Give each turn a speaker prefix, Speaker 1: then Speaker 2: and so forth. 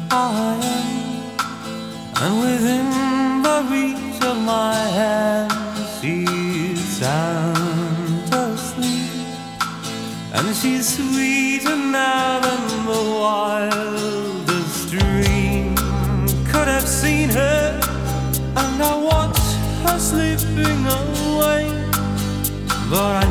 Speaker 1: I am, and within the reach of my hand she's sound asleep, and she's sweeter now than the wildest dream could have seen her. And I watch her slipping away, but I